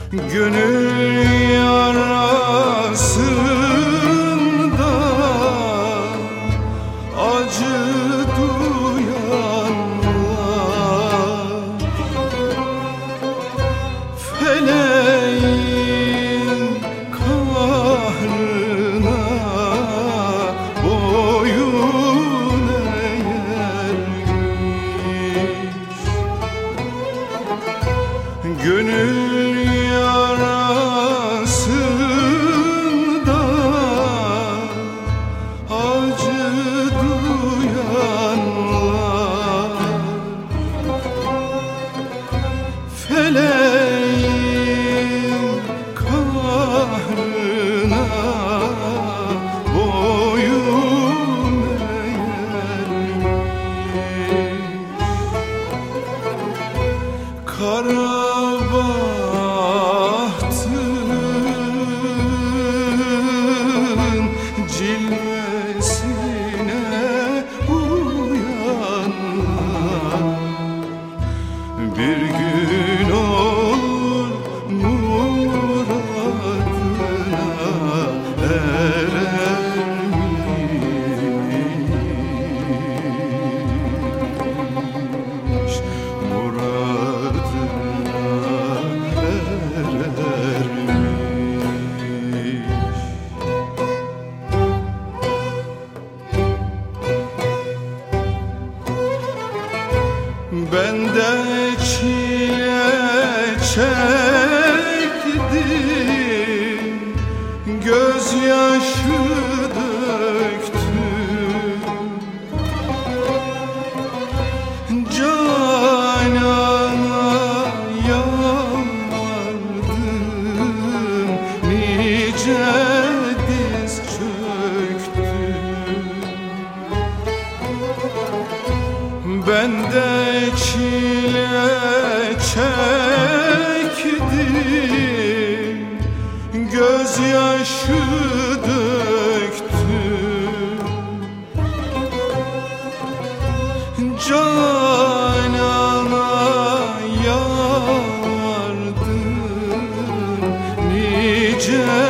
Gönül yarasında acı duyanlar, feleğin kahrına boyun eğermiş. Gönül yarasında acı duyanlar, feleğin kahrına boyun eğermiş. Kara bahtın cilvesine uyanlar, bir gün olur muradına erermiş, muradına erermiş. Ben de çile çektim, gözyaşı döktüm, Canana yalvardım, nice diz çöktüm. Ben de çile çektim, gözyaşı döktüm, Canana yalvardım, nice